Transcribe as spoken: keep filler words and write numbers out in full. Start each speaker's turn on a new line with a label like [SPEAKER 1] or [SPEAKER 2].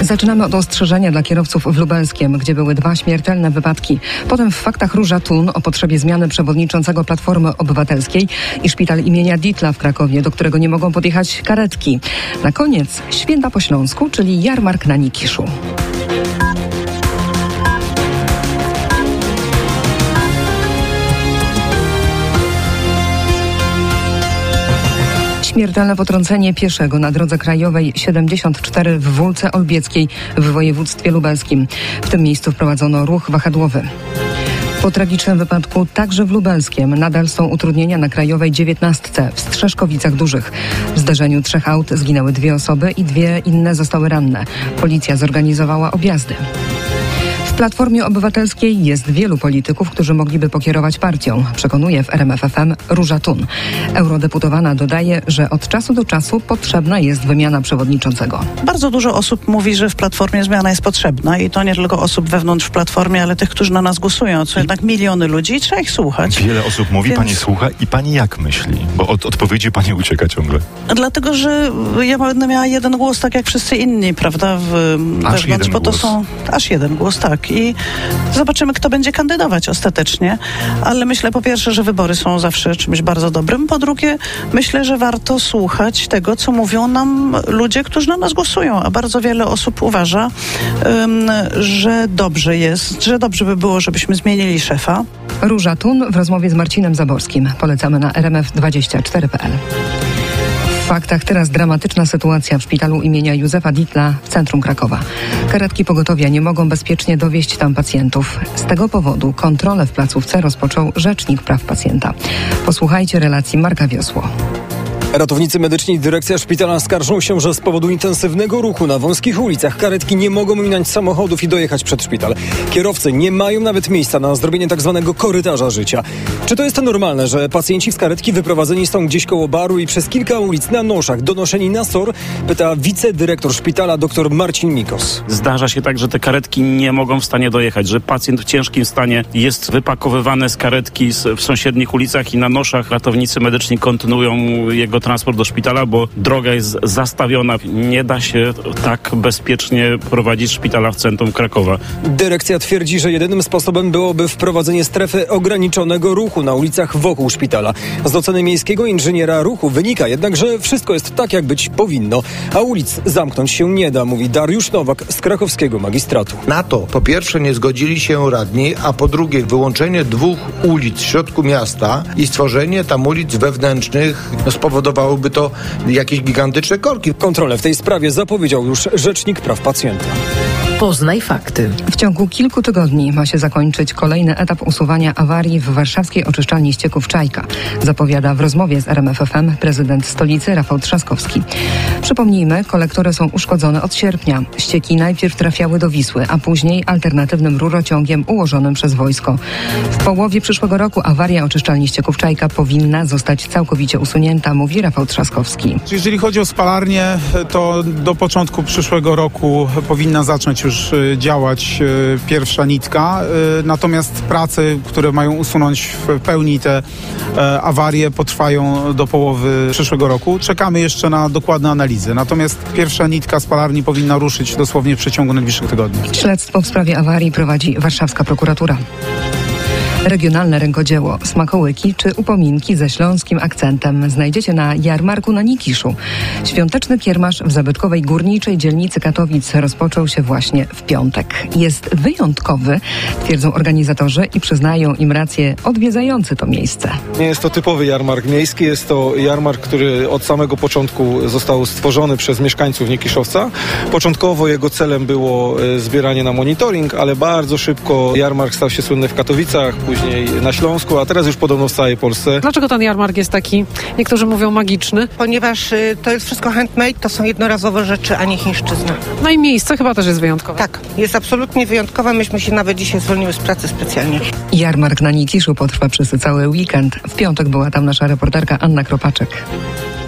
[SPEAKER 1] Zaczynamy od ostrzeżenia dla kierowców w Lubelskiem, gdzie były dwa śmiertelne wypadki. Potem w faktach Róża Thun o potrzebie zmiany przewodniczącego Platformy Obywatelskiej i szpital imienia Dietla w Krakowie, do którego nie mogą podjechać karetki. Na koniec święta po śląsku, czyli jarmark na Nikiszu. Śmiertelne potrącenie pieszego na drodze krajowej siedemdziesiąt cztery w Wólce Olbieckiej w województwie lubelskim. W tym miejscu wprowadzono ruch wahadłowy. Po tragicznym wypadku także w Lubelskiem nadal są utrudnienia na krajowej dziewiętnastce w Strzeszkowicach Dużych. W zdarzeniu trzech aut zginęły dwie osoby i dwie inne zostały ranne. Policja zorganizowała objazdy. W Platformie Obywatelskiej jest wielu polityków, którzy mogliby pokierować partią, przekonuje w R M F F M Róża Thun. Eurodeputowana dodaje, że od czasu do czasu potrzebna jest wymiana przewodniczącego.
[SPEAKER 2] Bardzo dużo osób mówi, że w Platformie zmiana jest potrzebna i to nie tylko osób wewnątrz w Platformie, ale tych, którzy na nas głosują. To jednak miliony ludzi i trzeba ich słuchać.
[SPEAKER 3] Wiele osób mówi, Więc... pani słucha i pani jak myśli? Bo od odpowiedzi pani ucieka ciągle.
[SPEAKER 2] Dlatego, że ja będę miała jeden głos, tak jak wszyscy inni, prawda? W,
[SPEAKER 3] aż jeden
[SPEAKER 2] bo to
[SPEAKER 3] głos.
[SPEAKER 2] są aż jeden głos, tak. I zobaczymy, kto będzie kandydować ostatecznie. Ale myślę po pierwsze, że wybory są zawsze czymś bardzo dobrym. Po drugie, myślę, że warto słuchać tego, co mówią nam ludzie, którzy na nas głosują. A bardzo wiele osób uważa, um, że dobrze jest, że dobrze by było, żebyśmy zmienili szefa.
[SPEAKER 1] Róża Thun w rozmowie z Marcinem Zaborskim. Polecamy na r m f dwadzieścia cztery kropka p l. W faktach teraz dramatyczna sytuacja w szpitalu imienia Józefa Dietla w centrum Krakowa. Karetki pogotowia nie mogą bezpiecznie dowieźć tam pacjentów. Z tego powodu kontrolę w placówce rozpoczął Rzecznik Praw Pacjenta. Posłuchajcie relacji Marka Wiosło.
[SPEAKER 4] Ratownicy medyczni i dyrekcja szpitala skarżą się, że z powodu intensywnego ruchu na wąskich ulicach karetki nie mogą minąć samochodów i dojechać przed szpital. Kierowcy nie mają nawet miejsca na zrobienie tak zwanego korytarza życia. Czy to jest normalne, że pacjenci z karetki wyprowadzeni są gdzieś koło baru i przez kilka ulic na noszach donoszeni na S O R? Pyta wicedyrektor szpitala dr Marcin Mikos.
[SPEAKER 5] Zdarza się tak, że te karetki nie mogą w stanie dojechać, że pacjent w ciężkim stanie jest wypakowywany z karetki w sąsiednich ulicach i na noszach ratownicy medyczni kontynuują jego transport do szpitala, bo droga jest zastawiona. Nie da się tak bezpiecznie prowadzić szpitala w centrum Krakowa.
[SPEAKER 4] Dyrekcja twierdzi, że jedynym sposobem byłoby wprowadzenie strefy ograniczonego ruchu na ulicach wokół szpitala. Z oceny miejskiego inżyniera ruchu wynika jednak, że wszystko jest tak, jak być powinno, a ulic zamknąć się nie da, mówi Dariusz Nowak z krakowskiego magistratu.
[SPEAKER 6] Na to po pierwsze nie zgodzili się radni, a po drugie wyłączenie dwóch ulic w środku miasta i stworzenie tam ulic wewnętrznych spowodowało Spowodowałoby to jakieś gigantyczne korki.
[SPEAKER 4] Kontrolę w tej sprawie zapowiedział już Rzecznik Praw Pacjenta.
[SPEAKER 1] Poznaj fakty. W ciągu kilku tygodni ma się zakończyć kolejny etap usuwania awarii w warszawskiej oczyszczalni ścieków Czajka, zapowiada w rozmowie z R M F F M prezydent stolicy Rafał Trzaskowski. Przypomnijmy, kolektory są uszkodzone od sierpnia. Ścieki najpierw trafiały do Wisły, a później alternatywnym rurociągiem ułożonym przez wojsko. W połowie przyszłego roku awaria oczyszczalni ścieków Czajka powinna zostać całkowicie usunięta, mówi Rafał Trzaskowski.
[SPEAKER 7] Jeżeli chodzi o spalarnię, to do początku przyszłego roku powinna zacząć już działać pierwsza nitka, natomiast prace, które mają usunąć w pełni te awarie, potrwają do połowy przyszłego roku. Czekamy jeszcze na dokładne analizy, natomiast pierwsza nitka spalarni powinna ruszyć dosłownie w przeciągu najbliższych tygodni.
[SPEAKER 1] Śledztwo w sprawie awarii prowadzi warszawska prokuratura. Regionalne rękodzieło, smakołyki czy upominki ze śląskim akcentem znajdziecie na jarmarku na Nikiszu. Świąteczny kiermasz w zabytkowej górniczej dzielnicy Katowic rozpoczął się właśnie w piątek. Jest wyjątkowy, twierdzą organizatorzy i przyznają im rację odwiedzający to miejsce.
[SPEAKER 8] Nie jest to typowy jarmark miejski, jest to jarmark, który od samego początku został stworzony przez mieszkańców Nikiszowca. Początkowo jego celem było zbieranie na monitoring, ale bardzo szybko jarmark stał się słynny w Katowicach, później na Śląsku, a teraz już podobno w całej Polsce.
[SPEAKER 9] Dlaczego ten jarmark jest taki, niektórzy mówią, magiczny?
[SPEAKER 10] Ponieważ y, to jest wszystko handmade, to są jednorazowe rzeczy, a nie chińszczyzna.
[SPEAKER 9] No i miejsce chyba też jest wyjątkowe.
[SPEAKER 10] Tak, jest absolutnie wyjątkowe. Myśmy się nawet dzisiaj zwolniły z pracy specjalnie.
[SPEAKER 1] Jarmark na Nikiszu potrwa przez cały weekend. W piątek była tam nasza reporterka Anna Kropaczek.